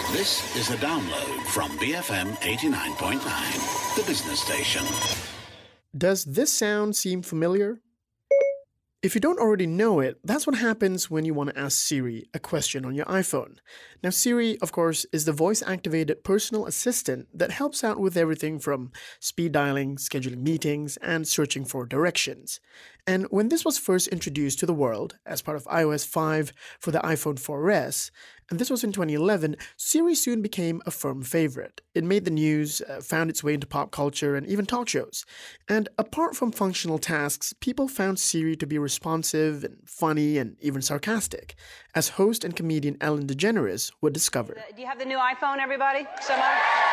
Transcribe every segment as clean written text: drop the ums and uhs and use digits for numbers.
This is a download from BFM 89.9, the business station. Does this sound seem familiar? If you don't already know it, that's what happens when you want to ask Siri a question on your iPhone. Now, Siri, of course, is the voice-activated personal assistant that helps out with everything from speed dialing, scheduling meetings, and searching for directions. And when this was first introduced to the world as part of iOS 5 for the iPhone 4S, and this was in 2011, Siri soon became a firm favorite. It made the news, found its way into pop culture, and even talk shows. And apart from functional tasks, people found Siri to be responsive and funny and even sarcastic, as host and comedian Ellen DeGeneres would discover. Do you have the new iPhone, everybody? Someone?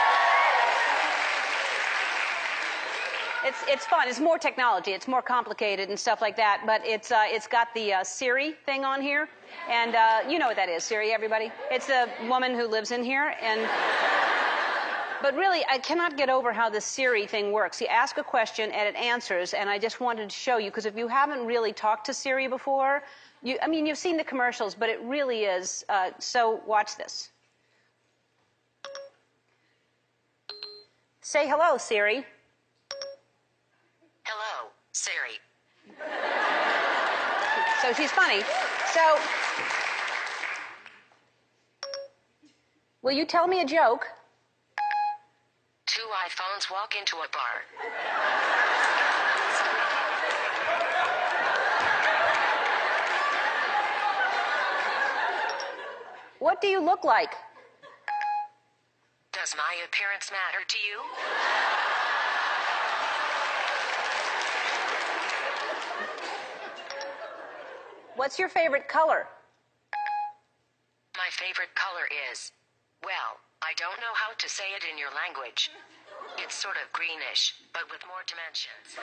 It's fun. It's more technology. It's more complicated and stuff like that. But it's got the Siri thing on here, and you know what that is, Siri. Everybody. It's the woman who lives in here, and. But really, I cannot get over how the Siri thing works. You ask a question and it answers, and I just wanted to show you because if you haven't really talked to Siri before, you've seen the commercials, but it really is. So watch this. Say hello, Siri. Hello, Siri. So she's funny. So, will you tell me a joke? Two iPhones walk into a bar. What do you look like? Does my appearance matter to you? What's your favorite color? My favorite color is, well, I don't know how to say it in your language. It's sort of greenish, but with more dimensions.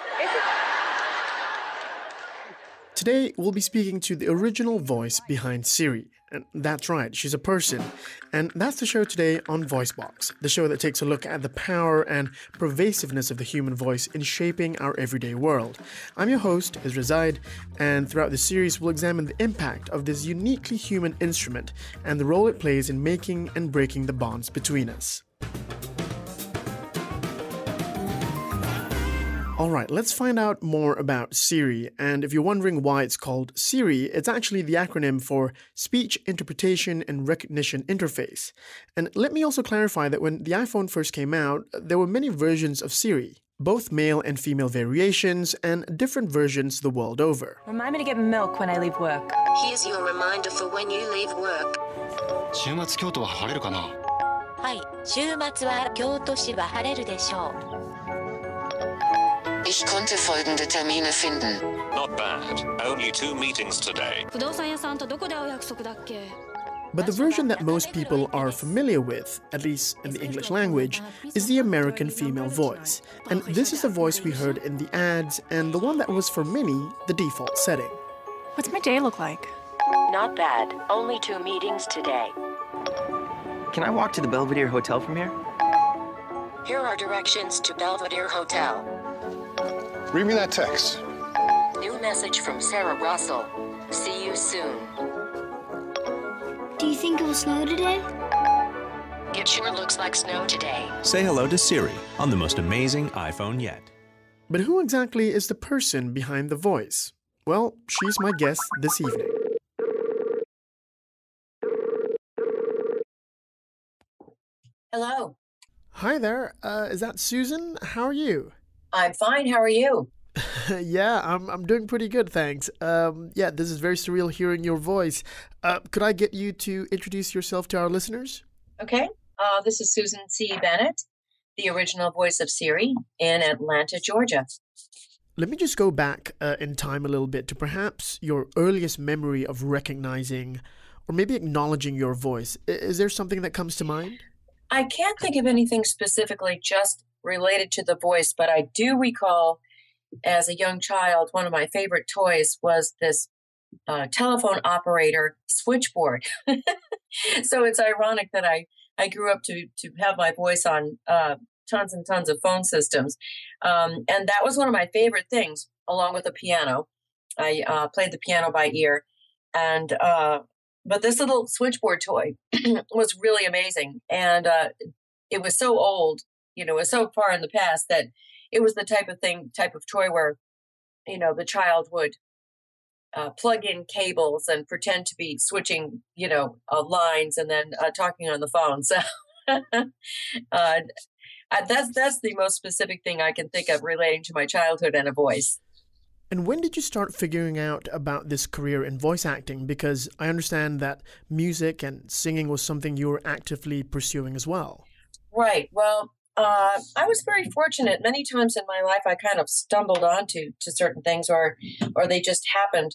Today, we'll be speaking to the original voice behind Siri. And that's right, she's a person. And that's the show today on VoiceBox, the show that takes a look at the power and pervasiveness of the human voice in shaping our everyday world. I'm your host, Ezra Zaid, and throughout the series, we'll examine the impact of this uniquely human instrument and the role it plays in making and breaking the bonds between us. Alright, let's find out more about Siri, and if you're wondering why it's called Siri, it's actually the acronym for Speech Interpretation and Recognition Interface. And let me also clarify that when the iPhone first came out, there were many versions of Siri, both male and female variations, and different versions the world over. Remind me to get milk when I leave work. Here's your reminder for when you leave work. 週末京都は晴れるかな? はい、週末は京都市は晴れるでしょう。 Ich konnte folgende Termine finden. Not bad. Only 2 meetings today. 不動産屋さんとどこで会う約束だっけ? But the version that most people are familiar with, at least in the English language, is the American female voice. And this is the voice we heard in the ads and the one that was for many the default setting. What's my day look like? Not bad. Only 2 meetings today. Can I walk to the Belvedere Hotel from here? Here are directions to Belvedere Hotel. Read me that text. New message from Sarah Russell. See you soon. Do you think it will snow today? It sure looks like snow today. Say hello to Siri on the most amazing iPhone yet. But who exactly is the person behind the voice? Well, she's my guest this evening. Hello. Hi there. Is that Susan? How are you? I'm fine. How are you? Yeah, I'm doing pretty good, thanks. Yeah, this is very surreal hearing your voice. Could I get you to introduce yourself to our listeners? Okay. This is Susan C. Bennett, the original voice of Siri in Atlanta, Georgia. Let me just go back in time a little bit to perhaps your earliest memory of recognizing or maybe acknowledging your voice. Is there something that comes to mind? I can't think of anything specifically just related to the voice, but I do recall as a young child, one of my favorite toys was this telephone operator switchboard. So it's ironic that I grew up to have my voice on tons and tons of phone systems. And that was one of my favorite things, along with the piano. I played the piano by ear. And But this little switchboard toy was really amazing. And it was so old, it was so far in the past that it was the type of toy where, the child would plug in cables and pretend to be switching, lines and then talking on the phone. So that's the most specific thing I can think of relating to my childhood and a voice. And when did you start figuring out about this career in voice acting? Because I understand that music and singing was something you were actively pursuing as well. Right. Well, I was very fortunate. Many times in my life, I kind of stumbled onto certain things, or they just happened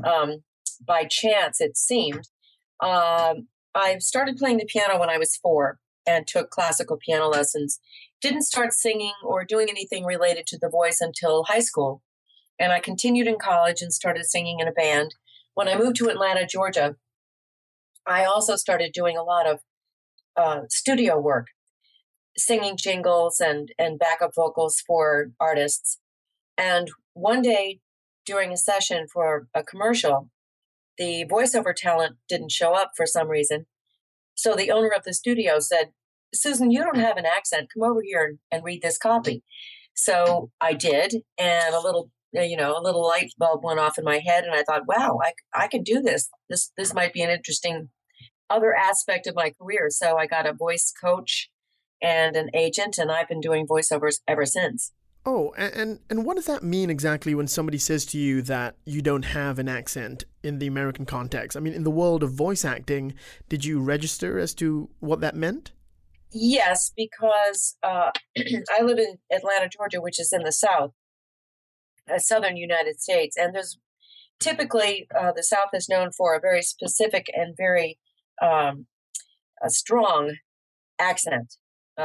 by chance, it seemed. I started playing the piano when I was 4 and took classical piano lessons. Didn't start singing or doing anything related to the voice until high school. And I continued in college and started singing in a band. When I moved to Atlanta, Georgia, I also started doing a lot of studio work, singing jingles and backup vocals for artists. And one day during a session for a commercial, the voiceover talent didn't show up for some reason. So the owner of the studio said, "Susan, you don't have an accent. Come over here and read this copy." So I did, and a little light bulb went off in my head, and I thought, wow, I could do this. This might be an interesting other aspect of my career. So I got a voice coach and an agent, and I've been doing voiceovers ever since. Oh, and what does that mean exactly when somebody says to you that you don't have an accent in the American context? I mean, in the world of voice acting, did you register as to what that meant? Yes, because I live in Atlanta, Georgia, which is in the South, southern United States. And there's typically the South is known for a very specific and very a strong accent.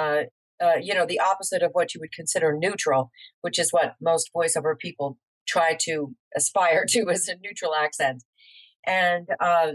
The opposite of what you would consider neutral, which is what most voiceover people try to aspire to, is a neutral accent. And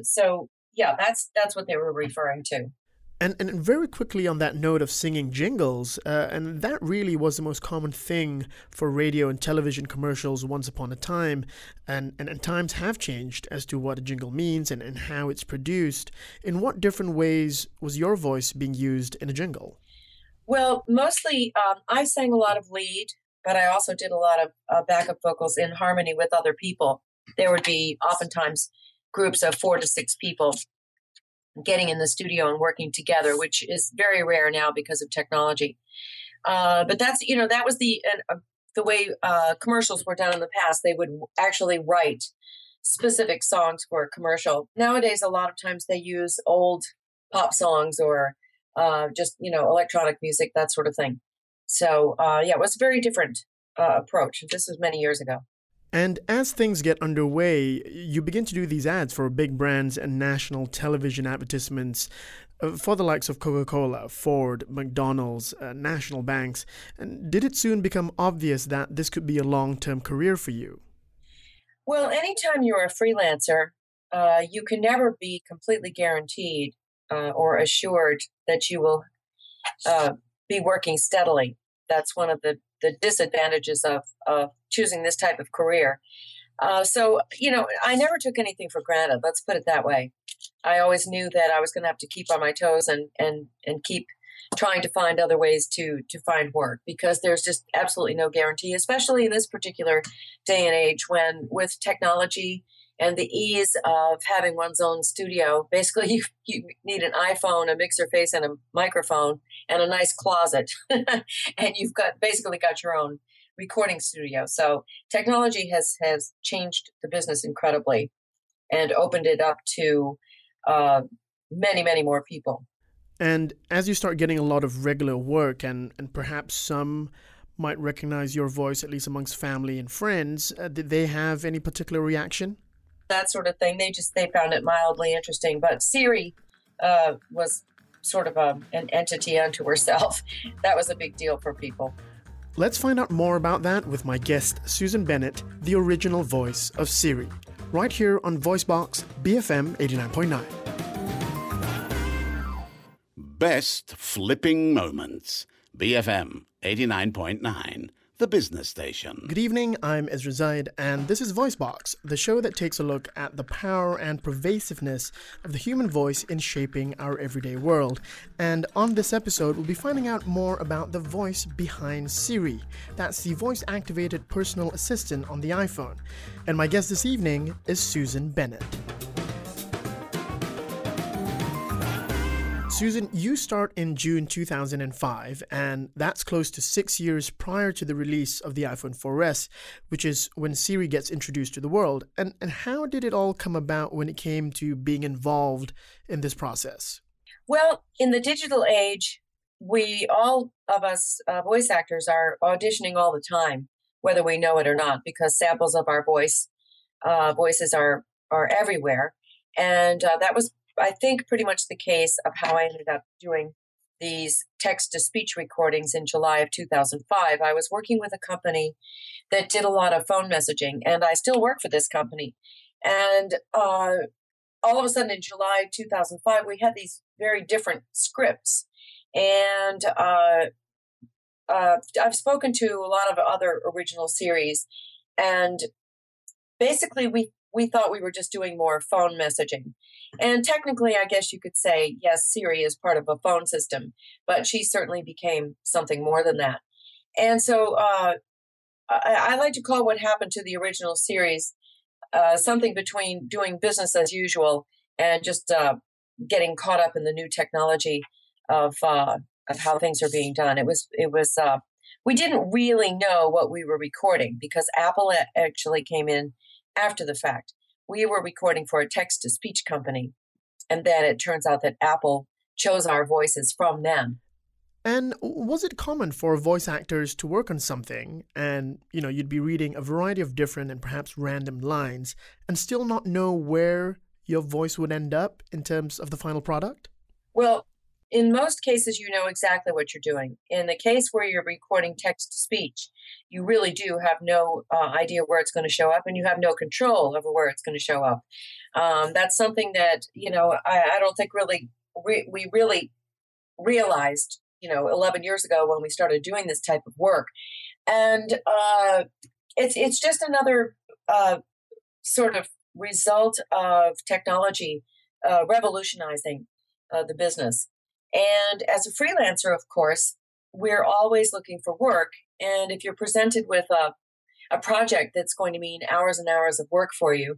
that's what they were referring to. And very quickly on that note of singing jingles, and that really was the most common thing for radio and television commercials once upon a time, and times have changed as to what a jingle means and how it's produced. In what different ways was your voice being used in a jingle? Well, mostly I sang a lot of lead, but I also did a lot of backup vocals in harmony with other people. There would be oftentimes groups of 4 to 6 people getting in the studio and working together, which is very rare now because of technology. But that's, that was the way commercials were done in the past. They would actually write specific songs for a commercial. Nowadays, a lot of times they use old pop songs or just, electronic music, that sort of thing. So, it was a very different approach. This was many years ago. And as things get underway, you begin to do these ads for big brands and national television advertisements for the likes of Coca-Cola, Ford, McDonald's, national banks. And did it soon become obvious that this could be a long-term career for you? Well, anytime you're a freelancer, you can never be completely guaranteed or assured that you will be working steadily. That's one of the disadvantages of choosing this type of career. So, I never took anything for granted. Let's put it that way. I always knew that I was going to have to keep on my toes and keep trying to find other ways to find work, because there's just absolutely no guarantee, especially in this particular day and age when with technology and the ease of having one's own studio. Basically, you need an iPhone, a mixer face, and a microphone, and a nice closet. And you've basically got your own recording studio. So technology has changed the business incredibly and opened it up to many, many more people. And as you start getting a lot of regular work and perhaps some might recognize your voice, at least amongst family and friends, did they have any particular reaction? That sort of thing. They found it mildly interesting. But Siri was sort of an entity unto herself. That was a big deal for people. Let's find out more about that with my guest, Susan Bennett, the original voice of Siri, right here on VoiceBox BFM 89.9. Best flipping moments. BFM 89.9, the business station. Good evening, I'm Ezra Zaid, and this is VoiceBox, the show that takes a look at the power and pervasiveness of the human voice in shaping our everyday world. And on this episode, we'll be finding out more about the voice behind Siri. That's the voice-activated personal assistant on the iPhone. And my guest this evening is Susan Bennett. Susan, you start in June 2005, and that's close to 6 years prior to the release of the iPhone 4S, which is when Siri gets introduced to the world. And how did it all come about when it came to being involved in this process? Well, in the digital age, all of us voice actors are auditioning all the time, whether we know it or not, because samples of our voices are everywhere. And that was, I think, pretty much the case of how I ended up doing these text-to-speech recordings in July of 2005. I was working with a company that did a lot of phone messaging, and I still work for this company. And all of a sudden in July 2005, we had these very different scripts. And I've spoken to a lot of other original series, and basically we thought we were just doing more phone messaging. And technically, I guess you could say, yes, Siri is part of a phone system, but she certainly became something more than that. And so I like to call what happened to the original series something between doing business as usual and just getting caught up in the new technology of how things are being done. It was we didn't really know what we were recording because Apple actually came in after the fact. We were recording for a text-to-speech company, and then it turns out that Apple chose our voices from them. And was it common for voice actors to work on something and, you'd be reading a variety of different and perhaps random lines and still not know where your voice would end up in terms of the final product? Well, in most cases, you know exactly what you're doing. In the case where you're recording text-to-speech, you really do have no idea where it's going to show up, and you have no control over where it's going to show up. That's something that, I don't think really we really realized, 11 years ago when we started doing this type of work. And it's just another sort of result of technology revolutionizing the business. And as a freelancer, of course, we're always looking for work. And if you're presented with a project that's going to mean hours and hours of work for you,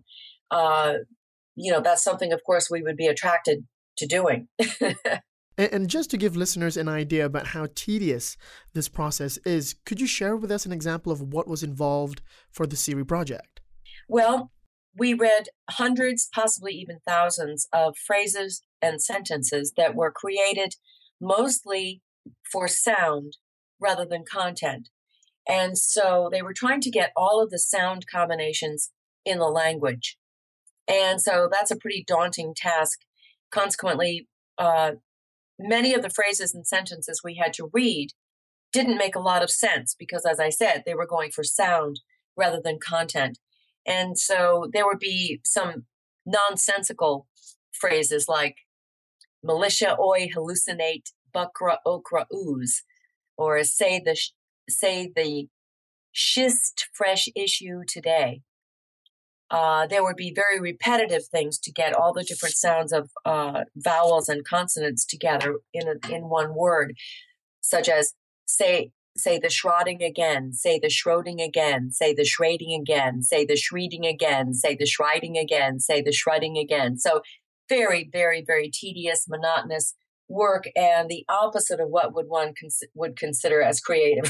that's something, of course, we would be attracted to doing. And just to give listeners an idea about how tedious this process is, could you share with us an example of what was involved for the Siri project? Well, we read hundreds, possibly even thousands of phrases and sentences that were created mostly for sound rather than content. And so they were trying to get all of the sound combinations in the language. And so that's a pretty daunting task. Consequently, many of the phrases and sentences we had to read didn't make a lot of sense because, as I said, they were going for sound rather than content. And so there would be some nonsensical phrases like militia oi hallucinate buckra okra ooze, or say the schist fresh issue today. There would be very repetitive things to get all the different sounds of vowels and consonants together in one word, such as say the shrouding again, say the shrouding again, say the shrading again, say the shreeding again, say the shriding again, say the shredding again. So very, very, very tedious, monotonous work, and the opposite of what one would consider as creative.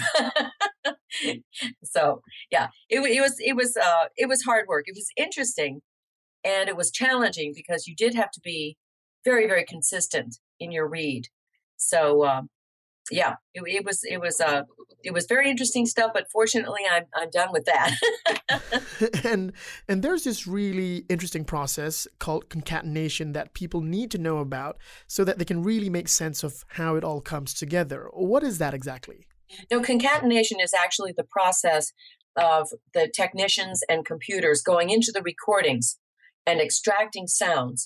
So yeah, it was hard work. It was interesting, and it was challenging because you did have to be very, very consistent in your read. So yeah, it was very interesting stuff. But fortunately, I'm done with that. And there's this really interesting process called concatenation that people need to know about so that they can really make sense of how it all comes together. What is that exactly? No, concatenation is actually the process of the technicians and computers going into the recordings and extracting sounds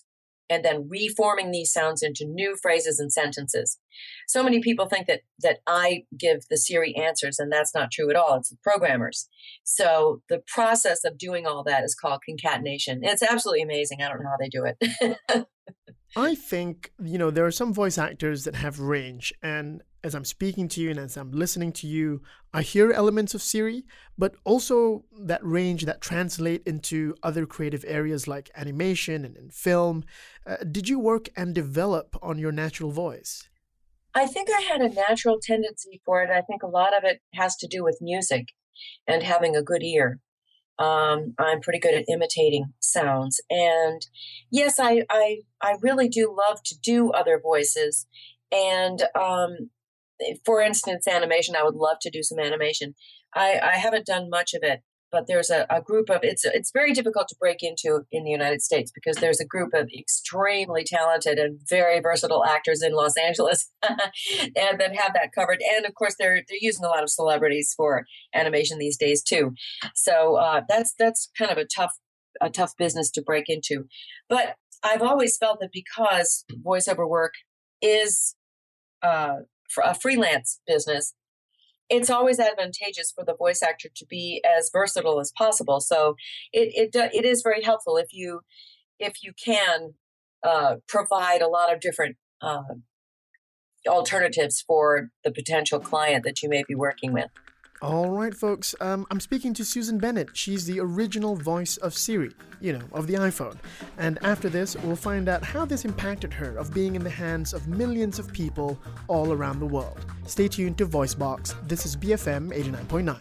and then reforming these sounds into new phrases and sentences. So many people think that I give the Siri answers, and that's not true at all. It's the programmers. So the process of doing all that is called concatenation. It's absolutely amazing. I don't know how they do it. I think, there are some voice actors that have range, and as I'm speaking to you and as I'm listening to you, I hear elements of Siri, but also that range that translate into other creative areas like animation and film. Did you work and develop on your natural voice? I think I had a natural tendency for it. I think a lot of it has to do with music and having a good ear. I'm pretty good at imitating sounds. And yes, I really do love to do other voices. And for instance, animation, I would love to do some animation. I haven't done much of it, but there's a group of, it's very difficult to break into in the United States because there's a group of extremely talented and very versatile actors in Los Angeles and that have that covered. And of course, they're using a lot of celebrities for animation these days too. So that's kind of a tough business to break into. But I've always felt that because voiceover work is a freelance business, it's always advantageous for the voice actor to be as versatile as possible. So it is very helpful if you can provide a lot of different alternatives for the potential client that you may be working with. All right, folks. I'm speaking to Susan Bennett. She's the original voice of Siri, of the iPhone. And after this, we'll find out how this impacted her of being in the hands of millions of people all around the world. Stay tuned to VoiceBox. This is BFM 89.9.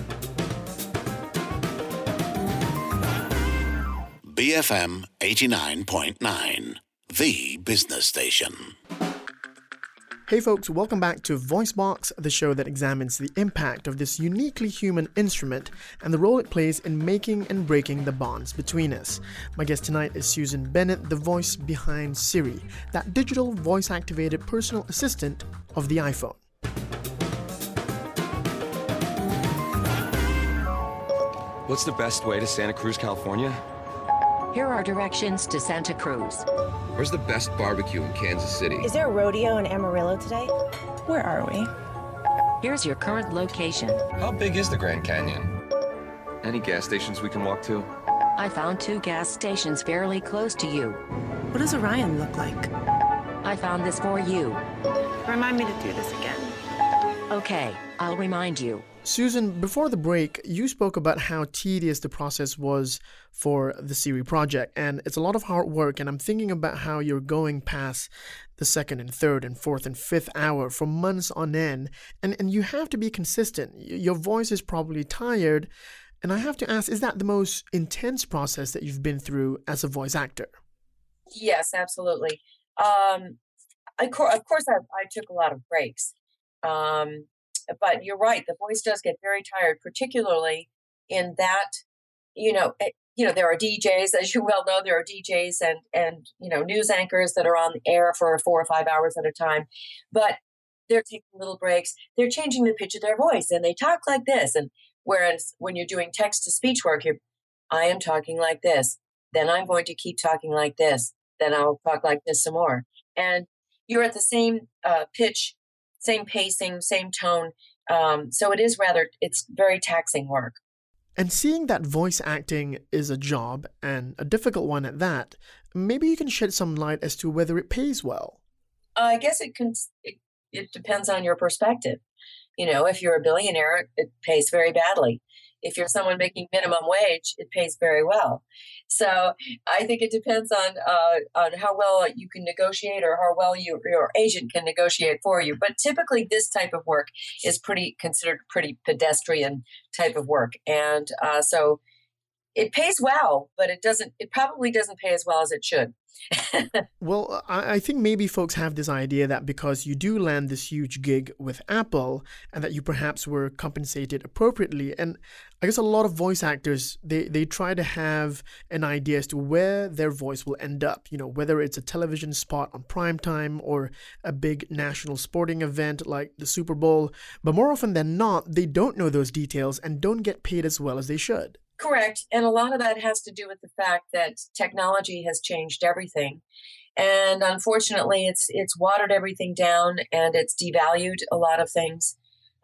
BFM 89.9, the business station. Hey folks, welcome back to VoiceBox, the show that examines the impact of this uniquely human instrument and the role it plays in making and breaking the bonds between us. My guest tonight is Susan Bennett, the voice behind Siri, that digital voice-activated personal assistant of the iPhone. What's the best way to Santa Cruz, California? Here are directions to Santa Cruz. Where's the best barbecue in Kansas City? Is there a rodeo in Amarillo today? Where are we? Here's your current location. How big is the Grand Canyon? Any gas stations we can walk to? I found 2 gas stations fairly close to you. What does Orion look like? I found this for you. Remind me to do this again. Okay, I'll remind you. Susan, before the break, you spoke about how tedious the process was for the Siri project, and it's a lot of hard work, and I'm thinking about how you're going past the second and third and fourth and fifth hour for months on end, and you have to be consistent. Your voice is probably tired, and I have to ask, is that the most intense process that you've been through as a voice actor? Yes, absolutely. Of course, I took a lot of breaks. But you're right. The voice does get very tired, particularly in that, there are DJs, as you well know, there are DJs and news anchors that are on the air for 4 or 5 hours at a time, but they're taking little breaks. They're changing the pitch of their voice and they talk like this. And whereas when you're doing text to speech work, I am talking like this. Then I'm going to keep talking like this. Then I'll talk like this some more. And you're at the same pitch, same pacing, same tone. So it's very taxing work. And seeing that voice acting is a job, and a difficult one at that, maybe you can shed some light as to whether it pays well. I guess it depends on your perspective. If you're a billionaire, it pays very badly. If you're someone making minimum wage, it pays very well. So I think it depends on how well you can negotiate or how well your agent can negotiate for you. But typically this type of work is considered pretty pedestrian type of work. And so it pays well, but it probably doesn't pay as well as it should. Well, I think maybe folks have this idea that because you do land this huge gig with Apple and that you perhaps were compensated appropriately. And I guess a lot of voice actors, they try to have an idea as to where their voice will end up, whether it's a television spot on primetime or a big national sporting event like the Super Bowl. But more often than not, they don't know those details and don't get paid as well as they should. Correct. And a lot of that has to do with the fact that technology has changed everything. And unfortunately, it's watered everything down and it's devalued a lot of things.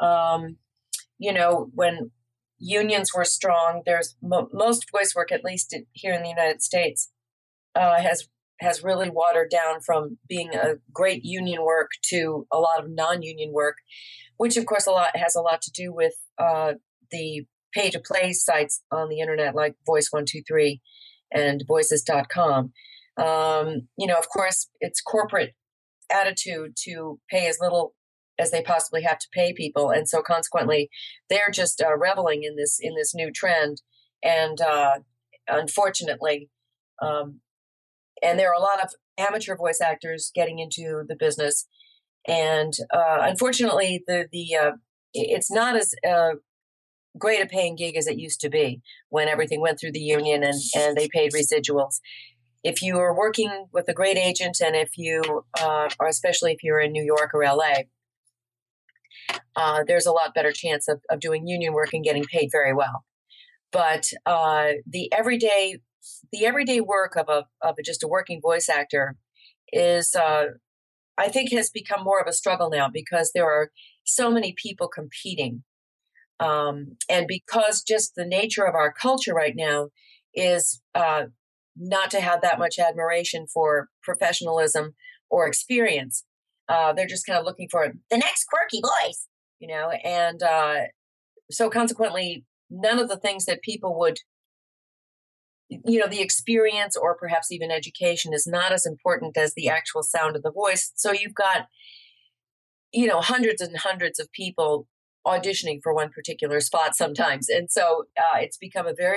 When unions were strong, there's most voice work, at least here in the United States, has really watered down from being a great union work to a lot of non-union work, which of course has a lot to do with the pay-to-play sites on the internet like Voice123 and Voices.com. Of course, it's corporate attitude to pay as little as they possibly have to pay people, and so consequently, they're just reveling in this new trend. And unfortunately, and there are a lot of amateur voice actors getting into the business, and unfortunately, it's not as great a paying gig as it used to be when everything went through the union and they paid residuals. If you are working with a great agent, and if you or especially if you're in New York or LA, there's a lot better chance of doing union work and getting paid very well. But the everyday work of just a working voice actor is, I think, has become more of a struggle now because there are so many people competing. And because just the nature of our culture right now is not to have that much admiration for professionalism or experience, they're just kind of looking for the next quirky voice, and so consequently, none of the things that people would, the experience or perhaps even education is not as important as the actual sound of the voice. So you've got, hundreds and hundreds of people auditioning for one particular spot sometimes. And so it's become very,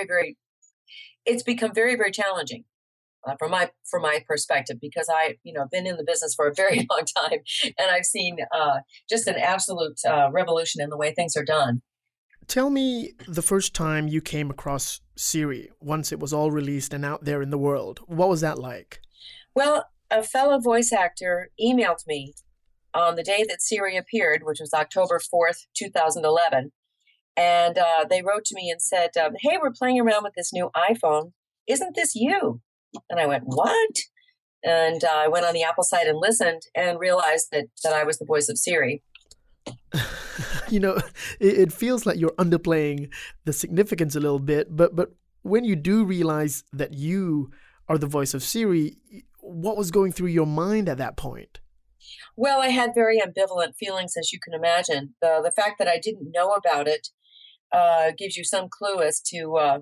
very challenging from my perspective, because I've been in the business for a very long time, and I've seen just an absolute revolution in the way things are done. Tell me the first time you came across Siri once it was all released and out there in the world. What was that like? Well, a fellow voice actor emailed me on the day that Siri appeared, which was October 4th, 2011. And they wrote to me and said, hey, we're playing around with this new iPhone. Isn't this you? And I went, what? And I went on the Apple site and listened and realized that I was the voice of Siri. It feels like you're underplaying the significance a little bit, but when you do realize that you are the voice of Siri, what was going through your mind at that point? Well, I had very ambivalent feelings, as you can imagine. The fact that I didn't know about it gives you some clue as to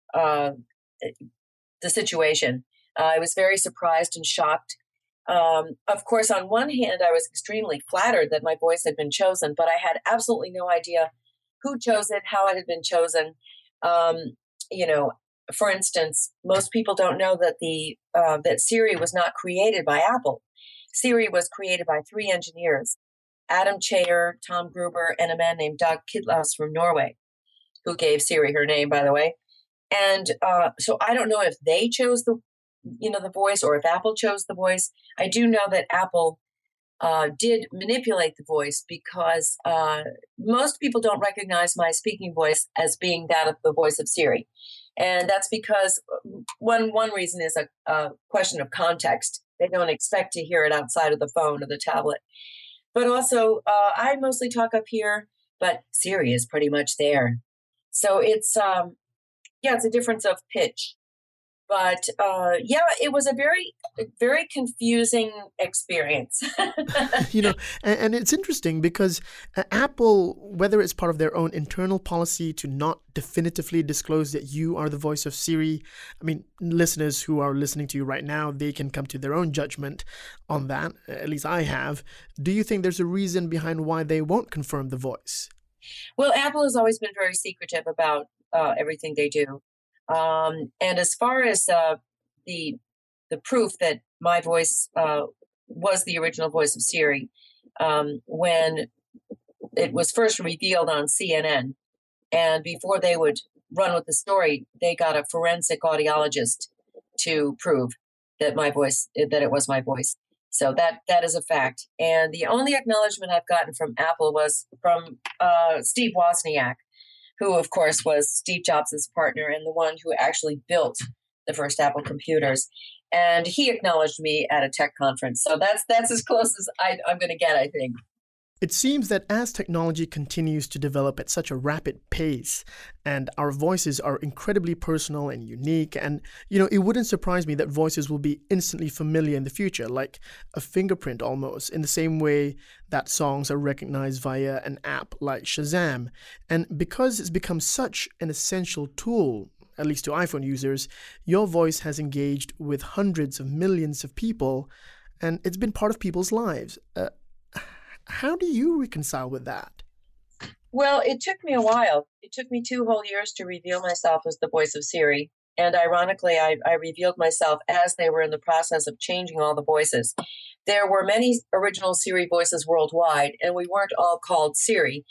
the situation. I was very surprised and shocked. Of course, on one hand, I was extremely flattered that my voice had been chosen, but I had absolutely no idea who chose it, how it had been chosen. For instance, most people don't know that that Siri was not created by Apple. Siri was created by 3 engineers, Adam Chayer, Tom Gruber, and a man named Dag Kidlaus from Norway, who gave Siri her name, by the way. And so I don't know if they chose the voice or if Apple chose the voice. I do know that Apple did manipulate the voice because most people don't recognize my speaking voice as being that of the voice of Siri. And that's because one reason is a question of context. They don't expect to hear it outside of the phone or the tablet. But also, I mostly talk up here, but Siri is pretty much there. So it's a difference of pitch. But it was a very, very confusing experience. And it's interesting because Apple, whether it's part of their own internal policy to not definitively disclose that you are the voice of Siri, I mean, listeners who are listening to you right now, they can come to their own judgment on that. At least I have. Do you think there's a reason behind why they won't confirm the voice? Well, Apple has always been very secretive about everything they do. And as far as the proof that my voice was the original voice of Siri, when it was first revealed on CNN, and before they would run with the story, they got a forensic audiologist to prove that it was my voice. So that is a fact. And the only acknowledgement I've gotten from Apple was from Steve Wozniak, who, of course, was Steve Jobs' partner and the one who actually built the first Apple computers. And he acknowledged me at a tech conference. So that's as close as I'm going to get, I think. It seems that as technology continues to develop at such a rapid pace, and our voices are incredibly personal and unique, and, it wouldn't surprise me that voices will be instantly familiar in the future, like a fingerprint almost, in the same way that songs are recognized via an app like Shazam. And because it's become such an essential tool, at least to iPhone users, your voice has engaged with hundreds of millions of people, and it's been part of people's lives. How do you reconcile with that? Well, it took me a while. It took me 2 whole years to reveal myself as the voice of Siri. And ironically, I revealed myself as they were in the process of changing all the voices. There were many original Siri voices worldwide, and we weren't all called Siri.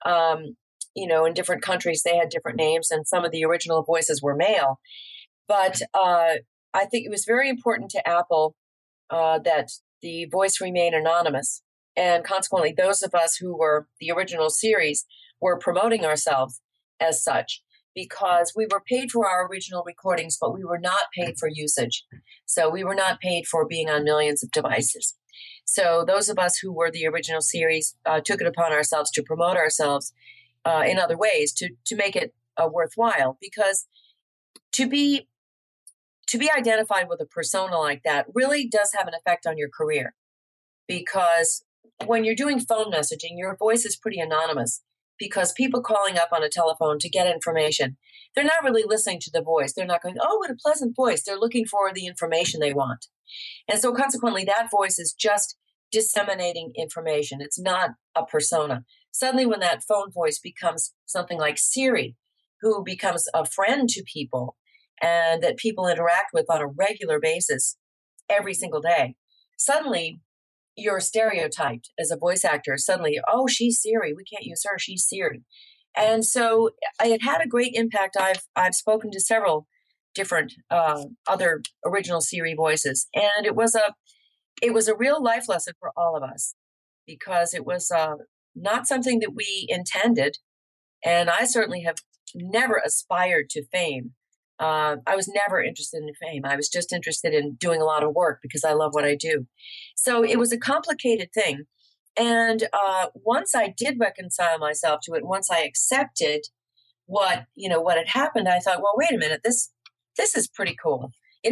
In different countries, they had different names, and some of the original voices were male. But I think it was very important to Apple that the voice remain anonymous. And consequently, those of us who were the original series were promoting ourselves as such because we were paid for our original recordings, but we were not paid for usage. So we were not paid for being on millions of devices. So those of us who were the original series took it upon ourselves to promote ourselves in other ways to make it worthwhile, because to be identified with a persona like that really does have an effect on your career, because when you're doing phone messaging, your voice is pretty anonymous, because people calling up on a telephone to get information, they're not really listening to the voice. They're not going, oh, what a pleasant voice. They're looking for the information they want. And so consequently, that voice is just disseminating information. It's not a persona. Suddenly, when that phone voice becomes something like Siri, who becomes a friend to people and that people interact with on a regular basis every single day, suddenly you're stereotyped as a voice actor. Suddenly, oh, she's Siri. We can't use her. She's Siri. And so it had a great impact. I've spoken to several different other original Siri voices, and it was a real life lesson for all of us, because it was not something that we intended, and I certainly have never aspired to fame. I was never interested in fame. I was just interested in doing a lot of work because I love what I do. So it was a complicated thing. And once I did reconcile myself to it, once I accepted what had happened, I thought, well, wait a minute, this is pretty cool.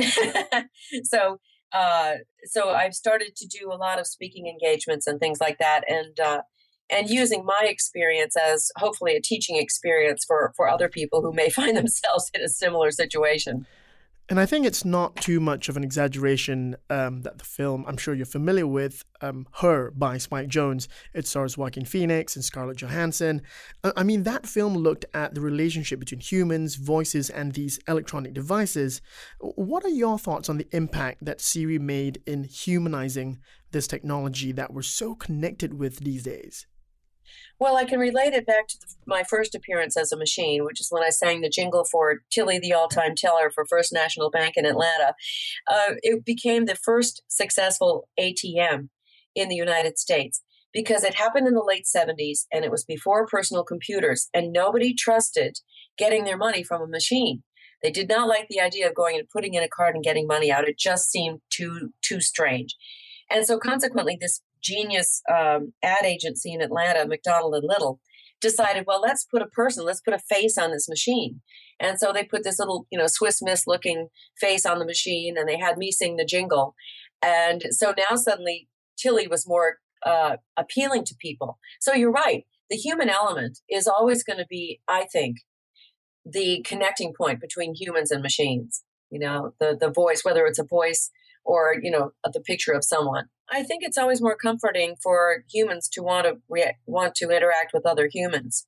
So I've started to do a lot of speaking engagements and things like that, and using my experience as hopefully a teaching experience for other people who may find themselves in a similar situation. And I think it's not too much of an exaggeration that the film, I'm sure you're familiar with, Her by Spike Jonze, it stars Joaquin Phoenix and Scarlett Johansson. I mean, that film looked at the relationship between humans, voices, and these electronic devices. What are your thoughts on the impact that Siri made in humanizing this technology that we're so connected with these days? Well, I can relate it back to my first appearance as a machine, which is when I sang the jingle for Tilly the All-Time Teller for First National Bank in Atlanta. It became the first successful ATM in the United States because it happened in the late 70s, and it was before personal computers, and nobody trusted getting their money from a machine. They did not like the idea of going and putting in a card and getting money out. It just seemed too strange. And so consequently, this genius ad agency in Atlanta, McDonald and Little, decided, well, let's put a face on this machine. And so they put this little, Swiss Miss looking face on the machine, and they had me sing the jingle. And so now suddenly Tilly was more appealing to people. So you're right. The human element is always going to be, I think, the connecting point between humans and machines. The voice, whether it's a voice or, the picture of someone. I think it's always more comforting for humans to want to interact with other humans.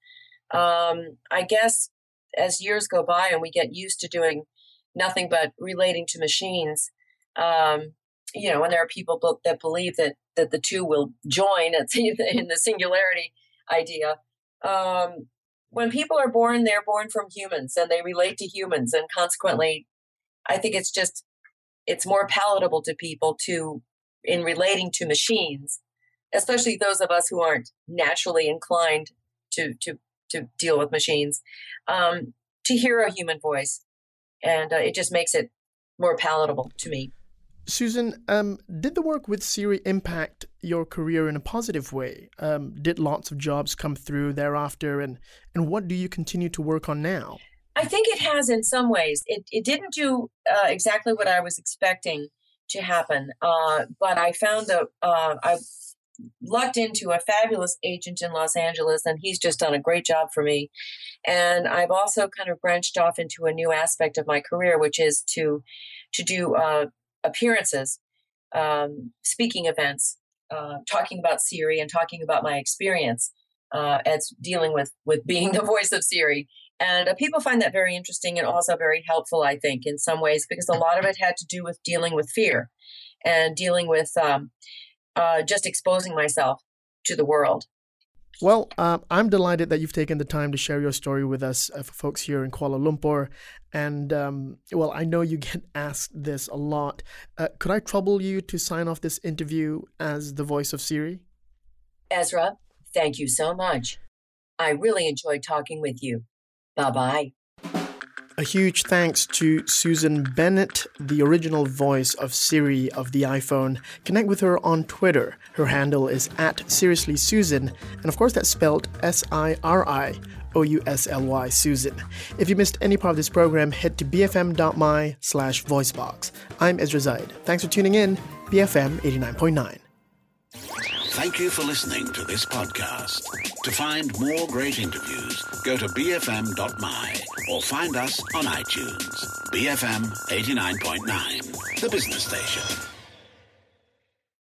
I guess as years go by and we get used to doing nothing but relating to machines, and there are people that believe that the two will join in the singularity idea. When people are born, they're born from humans and they relate to humans. And consequently, I think it's more palatable to people in relating to machines, especially those of us who aren't naturally inclined to to deal with machines, to hear a human voice. And it just makes it more palatable to me. Susan, did the work with Siri impact your career in a positive way? Did lots of jobs come through thereafter? And what do you continue to work on now? I think it has in some ways. It didn't do exactly what I was expecting to happen. But I found that I lucked into a fabulous agent in Los Angeles, and he's just done a great job for me. And I've also kind of branched off into a new aspect of my career, which is to do appearances, speaking events, talking about Siri and talking about my experience as dealing with being the voice of Siri. And people find that very interesting and also very helpful, I think, in some ways, because a lot of it had to do with dealing with fear and dealing with just exposing myself to the world. Well, I'm delighted that you've taken the time to share your story with us for folks here in Kuala Lumpur. And, well, I know you get asked this a lot. Could I trouble you to sign off this interview as the voice of Siri? Ezra, thank you so much. I really enjoyed talking with you. Bye-bye. A huge thanks to Susan Bennett, the original voice of Siri of the iPhone. Connect with her on Twitter. Her handle is @SeriouslySusan, and of course that's spelled SIRIOUSLY, Susan. If you missed any part of this program, head to bfm.my/voicebox. I'm Ezra Zaid. Thanks for tuning in, BFM 89.9. Thank you for listening to this podcast. To find more great interviews, go to bfm.my or find us on iTunes. BFM 89.9, the business station.